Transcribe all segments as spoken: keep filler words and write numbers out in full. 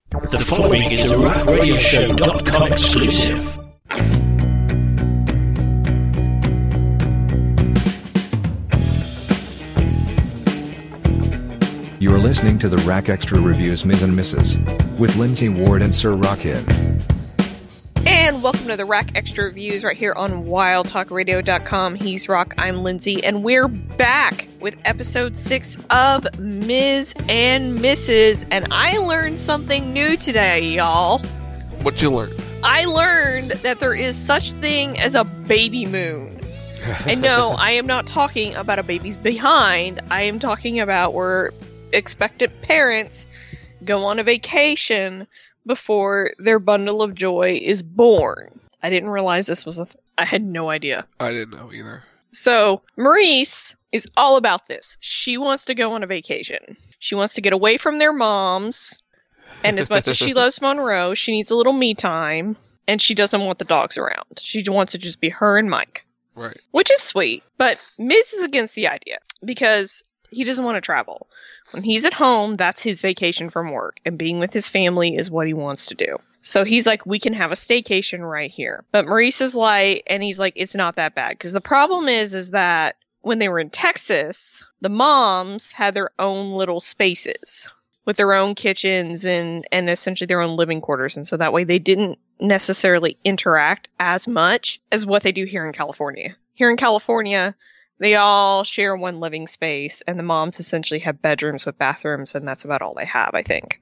The following is a rack radio show dot com exclusive. You are listening to the Rack Extra Reviews Miz and Missus with Lindsay Ward and Sir Rockin. And welcome to the Rack Extra Reviews right here on wild talk radio dot com. He's Rock, I'm Lindsay, and we're back with episode six of Miz and Missus And I learned something new today, y'all. What'd you learn? I learned that there is such thing as a baby moon. And no, I am not talking about a baby's behind. I am talking about where expectant parents go on a vacation before their bundle of joy is born. I didn't realize this was a th- I had no idea. I didn't know either. So, Maurice is all about this. She wants to go on a vacation. She wants to get away from their moms. And as much as she loves Monroe, she needs a little me time. And she doesn't want the dogs around. She wants to just be her and Mike. Right. Which is sweet. But Miz is against the idea. Because he doesn't want to travel. When he's at home, that's his vacation from work. And being with his family is what he wants to do. So he's like, we can have a staycation right here. But Maurice is like, and he's like, it's not that bad. Because the problem is, is that when they were in Texas, the moms had their own little spaces with their own kitchens and, and essentially their own living quarters. And so that way they didn't necessarily interact as much as what they do here in California. Here in California, they all share one living space, and the moms essentially have bedrooms with bathrooms, and that's about all they have, I think.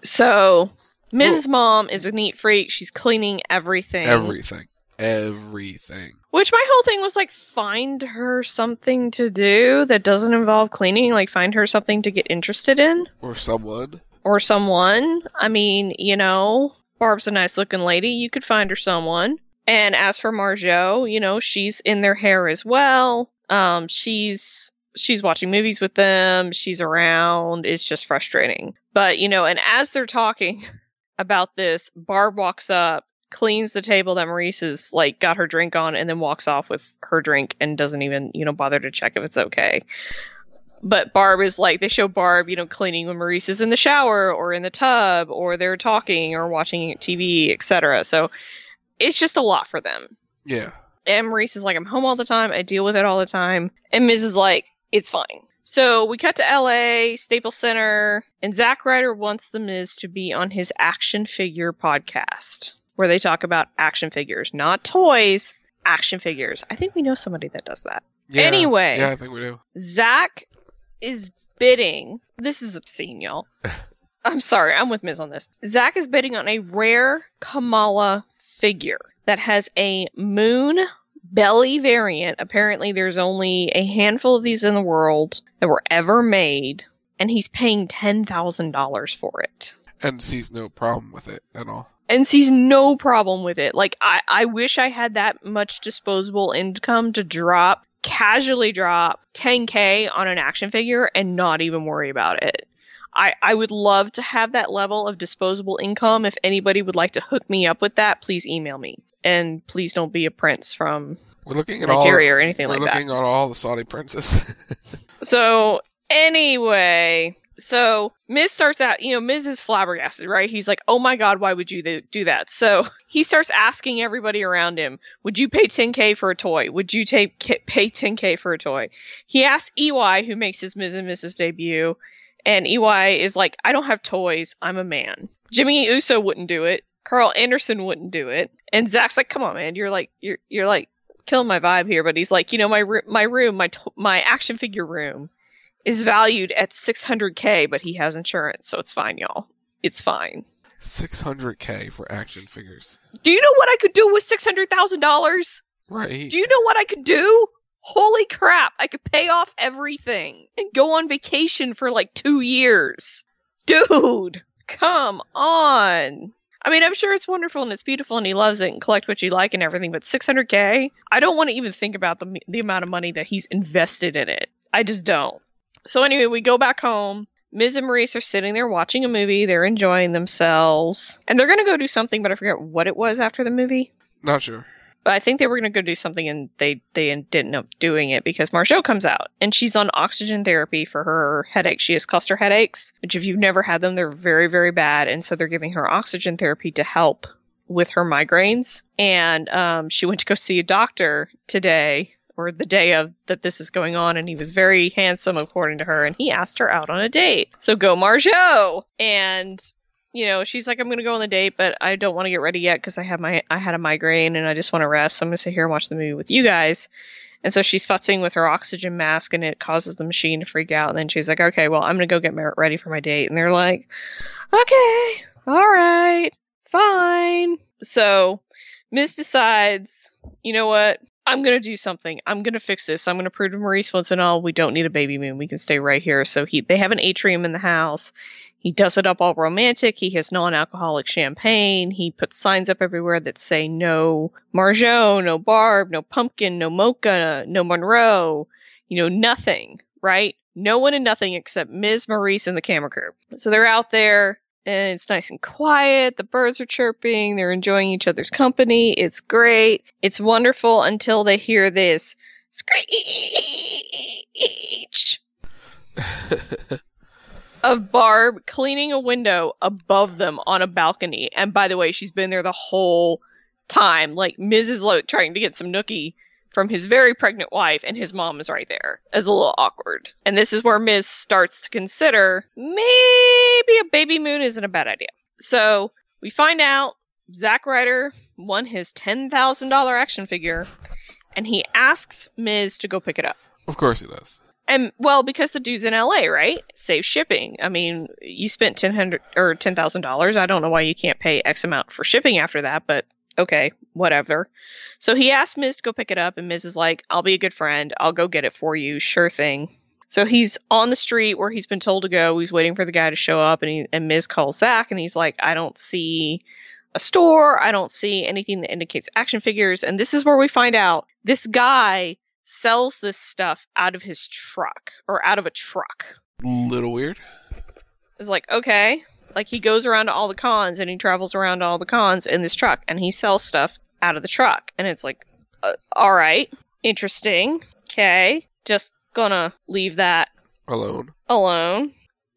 So, Missus Mom is a neat freak. She's cleaning everything. Everything. Everything. Which my whole thing was like, find her something to do that doesn't involve cleaning. Like, find her something to get interested in. Or someone. Or someone. I mean, you know, Barb's a nice looking lady. You could find her someone. And as for Marjo, you know, she's in their hair as well. Um, she's, she's watching movies with them. She's around. It's just frustrating. But, you know, and as they're talking about this, Barb walks up, cleans the table that Maurice has, like, got her drink on, and then walks off with her drink and doesn't even, you know, bother to check if it's okay. But Barb is like, they show Barb, you know, cleaning when Maurice is in the shower or in the tub or they're talking or watching T V, et cetera. So it's just a lot for them. Yeah. And Maurice is like, I'm home all the time. I deal with it all the time. And Miz is like, it's fine. So we cut to L A, Staples Center, and Zack Ryder wants the Miz to be on his action figure podcast, where they talk about action figures, not toys, action figures. I think we know somebody that does that. Yeah. Anyway. Yeah, I think we do. Zack is bidding. This is obscene, y'all. I'm sorry, I'm with Miz on this. Zack is bidding on a rare Kamala figure that has a moon belly variant. Apparently there's only a handful of these in the world that were ever made, and he's paying ten thousand dollars for it. And sees no problem with it at all. And sees no problem with it. Like, I, I wish I had that much disposable income to drop, casually drop ten K on an action figure and not even worry about it. I, I would love to have that level of disposable income. If anybody would like to hook me up with that, please email me. And please don't be a prince from we're looking at Nigeria all, or anything like that. We're looking at all the Saudi princes. So, anyway, so Miz starts out, you know, Miz is flabbergasted, right? He's like, oh my God, why would you do that? So he starts asking everybody around him, would you pay ten K for a toy? Would you take pay ten K for a toy? He asks E Y, who makes his Miz and Missus debut. And E Y is like, I don't have toys. I'm a man. Jimmy Uso wouldn't do it. Carl Anderson wouldn't do it. And Zack's like, come on, man. You're like, you're, you're like killing my vibe here. But he's like, you know, my, my room, my, to- my action figure room is valued at six hundred K, but he has insurance. So it's fine, y'all. It's fine. six hundred K for action figures. Do you know what I could do with six hundred thousand dollars? Right. Do you know what I could do? Holy crap, I could pay off everything and go on vacation for like two years. Dude, come on. I mean, I'm sure it's wonderful and it's beautiful and he loves it and collect what you like and everything, but six hundred K? I don't want to even think about the the amount of money that he's invested in it. I just don't. So anyway, we go back home. Miz and Maurice are sitting there watching a movie. They're enjoying themselves. And they're going to go do something, but I forget what it was after the movie. Not sure. But I think they were going to go do something, and they, they didn't end up doing it because Margot comes out, and she's on oxygen therapy for her headaches. She has cluster headaches, which if you've never had them, they're very, very bad. And so they're giving her oxygen therapy to help with her migraines. And um, she went to go see a doctor today, or the day of that this is going on, and he was very handsome, according to her, and he asked her out on a date. So go Margot! And... you know, she's like, I'm going to go on the date, but I don't want to get ready yet because I have my, I had a migraine and I just want to rest. So I'm going to sit here and watch the movie with you guys. And so she's futzing with her oxygen mask and it causes the machine to freak out. And then she's like, okay, well, I'm going to go get ready for my date. And they're like, okay, all right, fine. So Miz decides, you know what? I'm going to do something. I'm going to fix this. I'm going to prove to Maurice once and all we don't need a baby moon. We can stay right here. So he, they have an atrium in the house. He does it up all romantic. He has non-alcoholic champagne. He puts signs up everywhere that say no Margot, no Barb, no Pumpkin, no Mocha, no Monroe, you know, nothing, right? No one and nothing except Miz Maurice and the camera crew. So they're out there and it's nice and quiet. The birds are chirping. They're enjoying each other's company. It's great. It's wonderful until they hear this screech of Barb cleaning a window above them on a balcony. And by the way, she's been there the whole time. Like, Missus Lote trying to get some nookie from his very pregnant wife, and his mom is right there. It's a little awkward. And this is where Miz starts to consider maybe a baby moon isn't a bad idea. So we find out Zack Ryder won his ten thousand dollars action figure, and he asks Miz to go pick it up. Of course he does. And, well, because the dude's in L A, right? Save shipping. I mean, you spent ten hundred or ten thousand dollars. I don't know why you can't pay X amount for shipping after that, but okay, whatever. So he asked Miz to go pick it up, and Miz is like, I'll be a good friend. I'll go get it for you. Sure thing. So he's on the street where he's been told to go. He's waiting for the guy to show up, and he, and Miz calls Zack, and he's like, I don't see a store. I don't see anything that indicates action figures. And this is where we find out this guy sells this stuff out of his truck, or out of a truck. Little weird. It's like, okay. Like, he goes around to all the cons, and he travels around to all the cons in this truck, and he sells stuff out of the truck. And it's like, uh, alright, interesting. Okay, just gonna leave that Alone. alone.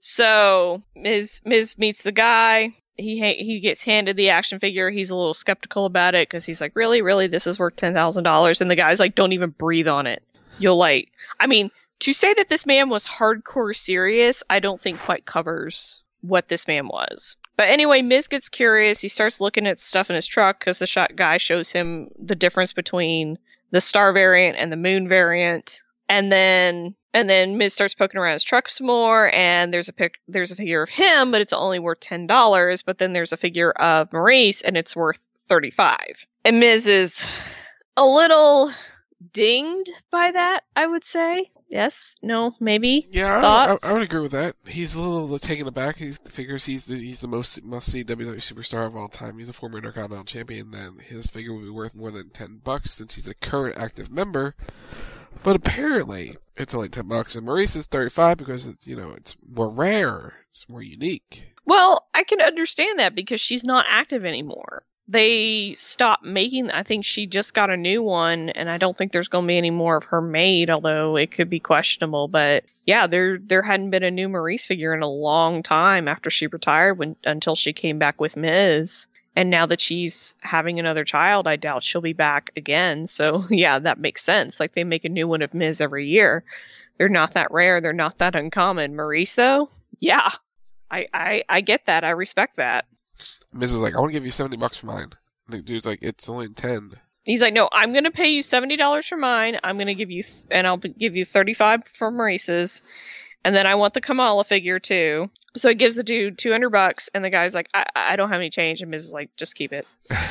So, Miz, Miz meets the guy. He ha- he gets handed the action figure. He's a little skeptical about it because he's like, really, really, this is worth ten thousand dollars? And the guy's like, don't even breathe on it. You'll like, I mean, to say that this man was hardcore serious, I don't think quite covers what this man was. But anyway, Miz gets curious. He starts looking at stuff in his truck because the shot guy shows him the difference between the star variant and the moon variant. And then And then Miz starts poking around his truck some more, and there's a pic, there's a figure of him, but it's only worth ten dollars. But then there's a figure of Maurice, and it's worth thirty-five dollars. And Miz is a little dinged by that, I would say. Yes? No? Maybe? Yeah, I, Thoughts? I, I would agree with that. He's a little taken aback. He figures he's the, he's the most must-see W W E superstar of all time. He's a former Intercontinental Champion. Then his figure would be worth more than ten bucks since he's a current active member. But apparently, it's only ten bucks, and Maurice is thirty-five because it's, you know, it's more rare, it's more unique. Well, I can understand that because she's not active anymore. They stopped making, I think she just got a new one, and I don't think there's going to be any more of her made, although it could be questionable. But yeah, there there hadn't been a new Maurice figure in a long time after she retired, when until she came back with Miz. And now that she's having another child, I doubt she'll be back again. So yeah, that makes sense. Like, they make a new one of Miz every year. They're not that rare. They're not that uncommon. Maurice, though? Yeah. I, I, I get that. I respect that. Miz is like, I want to give you seventy bucks for mine. And the dude's like, it's only ten. He's like, no, I'm going to pay you seventy dollars for mine. I'm going to give you, th- and I'll b- give you thirty-five for Maurice's. And then I want the Kamala figure too. So he gives the dude two hundred bucks, and the guy's like, I, I don't have any change. And Miz is like, just keep it.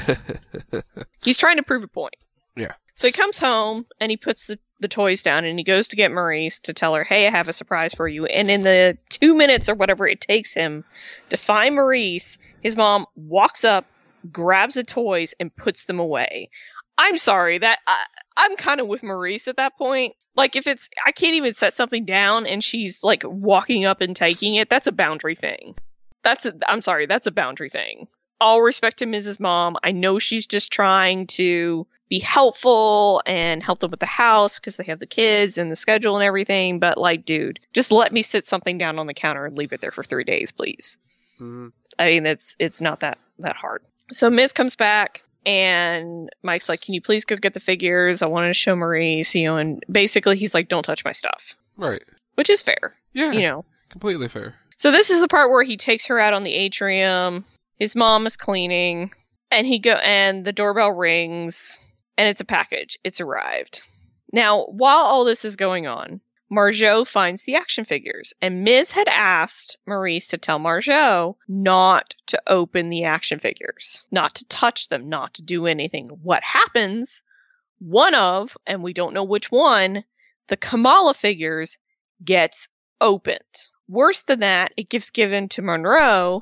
He's trying to prove a point. Yeah. So he comes home, and he puts the, the toys down, and he goes to get Maurice to tell her, hey, I have a surprise for you. And in the two minutes or whatever it takes him to find Maurice, his mom walks up, grabs the toys, and puts them away. I'm sorry, that I, I'm kind of with Maurice at that point. Like, if it's, I can't even set something down, and she's, like, walking up and taking it, that's a boundary thing. That's a, I'm sorry, that's a boundary thing. all respect to Missus Mom. I know she's just trying to be helpful and help them with the house because they have the kids and the schedule and everything. But like, dude, just let me sit something down on the counter and leave it there for three days, please. Mm-hmm. I mean, it's it's not that that hard. So Miz comes back and Mike's like, can you please go get the figures? I wanted to show Maurice, you know, and basically he's like, don't touch my stuff. Right. Which is fair. Yeah. You know. Completely fair. So this is the part where he takes her out on the atrium. His mom is cleaning and he go and the doorbell rings and it's a package. It's arrived. Now, while all this is going on, Margot finds the action figures, and Miz had asked Maurice to tell Margot not to open the action figures, not to touch them, not to do anything. What happens? One of, and we don't know which one, the Kamala figures gets opened. Worse than that, it gets given to Monroe,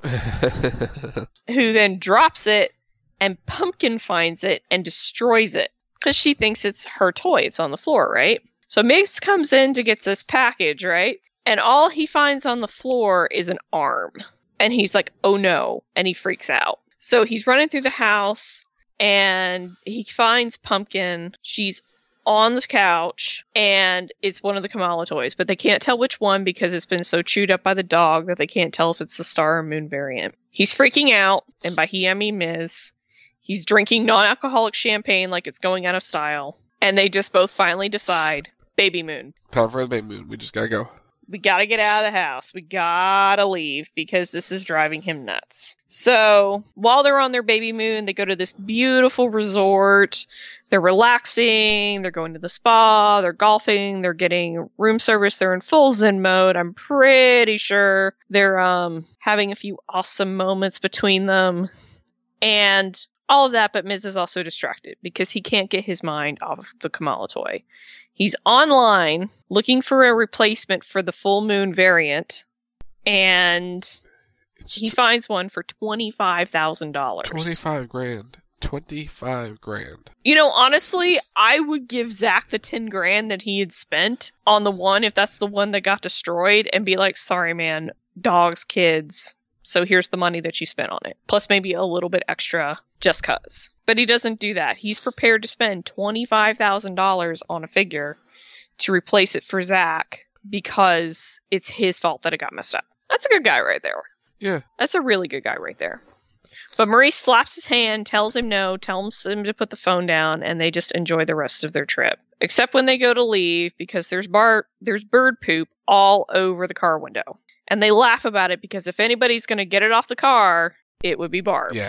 who then drops it, and Pumpkin finds it and destroys it because she thinks it's her toy. It's on the floor, right? So Miz comes in to get this package, right? And all he finds on the floor is an arm. And he's like, oh no. And he freaks out. So he's running through the house and he finds Pumpkin. She's on the couch and it's one of the Kamala toys, but they can't tell which one because it's been so chewed up by the dog that they can't tell if it's the Star or Moon variant. He's freaking out. And by he, I mean Miz. He's drinking non-alcoholic champagne like it's going out of style. And they just both finally decide, Baby Moon. Time for the Baby Moon. We just gotta go. We gotta get out of the house. We gotta leave because this is driving him nuts. So, while they're on their Baby Moon, they go to this beautiful resort. They're relaxing. They're going to the spa. They're golfing. They're getting room service. They're in full Zen mode. I'm pretty sure they're um having a few awesome moments between them. And all of that, but Miz is also distracted because he can't get his mind off of the Kamala toy. He's online looking for a replacement for the full moon variant, and It's he tw- finds one for twenty-five thousand dollars. twenty-five grand. twenty-five grand. You know, honestly, I would give Zach the ten grand that he had spent on the one, if that's the one that got destroyed, and be like, sorry, man, dogs, kids. So here's the money that you spent on it. Plus maybe a little bit extra just cuz. But he doesn't do that. He's prepared to spend twenty-five thousand dollars on a figure to replace it for Zach because it's his fault that it got messed up. That's a good guy right there. Yeah. That's a really good guy right there. But Maurice slaps his hand, tells him no, tells him to put the phone down, and they just enjoy the rest of their trip. Except when they go to leave because there's bar there's bird poop all over the car window. And they laugh about it because if anybody's going to get it off the car, it would be Barb. Yeah.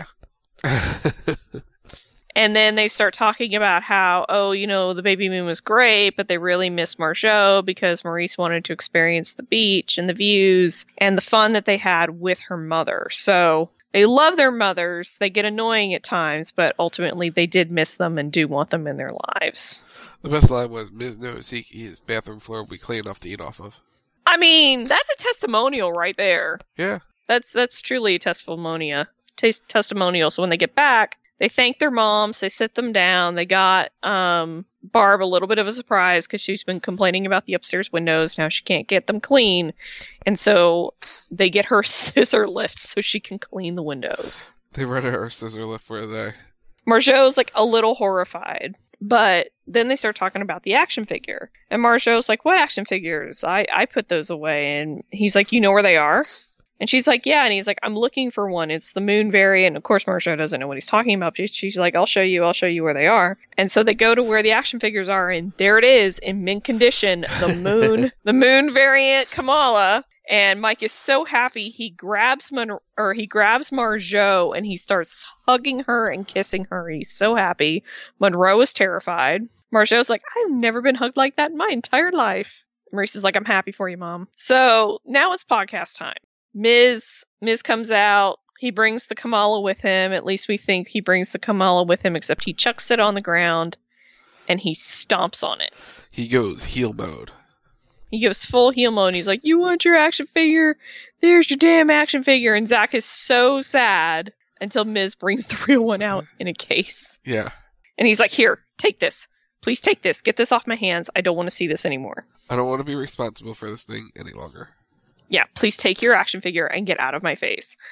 And then they start talking about how, oh, you know, the Baby Moon was great, but they really miss Margot because Maurice wanted to experience the beach and the views and the fun that they had with her mother. So they love their mothers. They get annoying at times, but ultimately they did miss them and do want them in their lives. The best line was, Miz knows he, his bathroom floor will be clean enough to eat off of. I mean, that's a testimonial right there. Yeah. That's that's truly a testimonia. Tes- testimonial. So when they get back, they thank their moms. They sit them down. They got um, Barb a little bit of a surprise because she's been complaining about the upstairs windows. Now she can't get them clean. And so they get her scissor lift so she can clean the windows. They rented her scissor lift for a day. Marjot's like a little horrified. But then they start talking about the action figure. And Marjot's like, what action figures? I, I put those away. And he's like, you know where they are? And she's like, yeah. And he's like, I'm looking for one. It's the moon variant. Of course, Margot doesn't know what he's talking about. But she's like, I'll show you. I'll show you where they are. And so they go to where the action figures are. And there it is in mint condition. The moon, the moon variant Kamala. And Mike is so happy. He grabs Mon- or he grabs Margot and he starts hugging her and kissing her. He's so happy. Monroe is terrified. Marjot's like, I've never been hugged like that in my entire life. Maurice is like, I'm happy for you, Mom. So now it's podcast time. Miz, Miz comes out. He brings the Kamala with him. At least we think he brings the Kamala with him, except he chucks it on the ground and he stomps on it. He goes heel mode. He gives full heel mode. And he's like, you want your action figure? There's your damn action figure. And Zach is so sad until Miz brings the real one out in a case. Yeah. And he's like, here, take this. Please take this. Get this off my hands. I don't want to see this anymore. I don't want to be responsible for this thing any longer. Yeah, please take your action figure and get out of my face.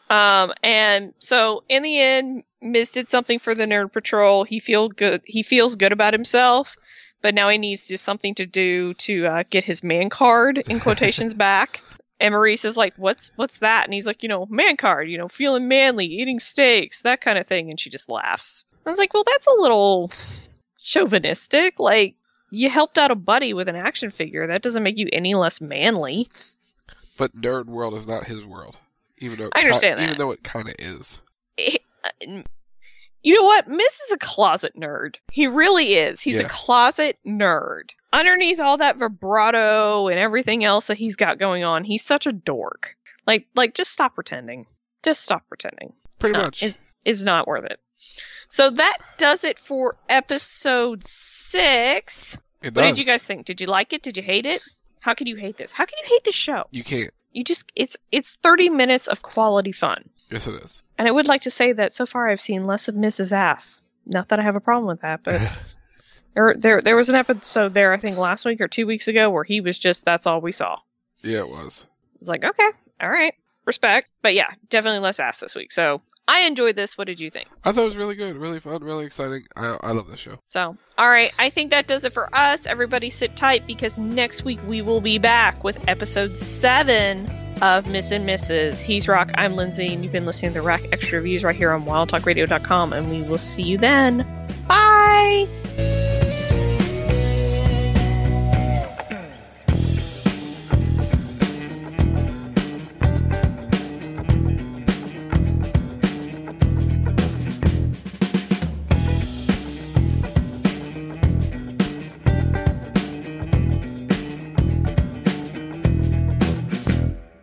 Um, and so in the end, Miz did something for the Nerd Patrol. He feel good. He feels good about himself, but now he needs to something to do to uh, get his man card in quotations back. And Maurice is like, "What's what's that?" And he's like, "You know, man card. You know, feeling manly, eating steaks, that kind of thing." And she just laughs. I was like, "Well, that's a little chauvinistic. Like, you helped out a buddy with an action figure. That doesn't make you any less manly." But Nerd World is not his world. Even though it I understand ki- that. Even though it kind of is. It, uh, you know what? Miz is a closet nerd. He really is. He's Yeah. a closet nerd. Underneath all that vibrato and everything else that he's got going on, he's such a dork. Like, like just stop pretending. Just stop pretending. Pretty It's not- much. It's, it's not worth it. So that does it for episode six. It What does. did you guys think? Did you like it? Did you hate it? How could you hate this? How can you hate this show? You can't. You just, it's it's thirty minutes of quality fun. Yes, it is. And I would like to say that so far I've seen less of Missus Ass. Not that I have a problem with that, but there, there, there was an episode there, I think last week or two weeks ago, where he was just, that's all we saw. Yeah, it was. It's like, okay, all right, respect. But yeah, definitely less ass this week. So I enjoyed this. What did you think? I thought it was really good, really fun, really exciting. I I love this show. So, all right, I think that does it for us. Everybody sit tight because next week we will be back with episode seven of Miss and Missus He's Rock, I'm Lindsay, and you've been listening to the Rack Extra Reviews right here on wild talk radio dot com, and we will see you then. Bye!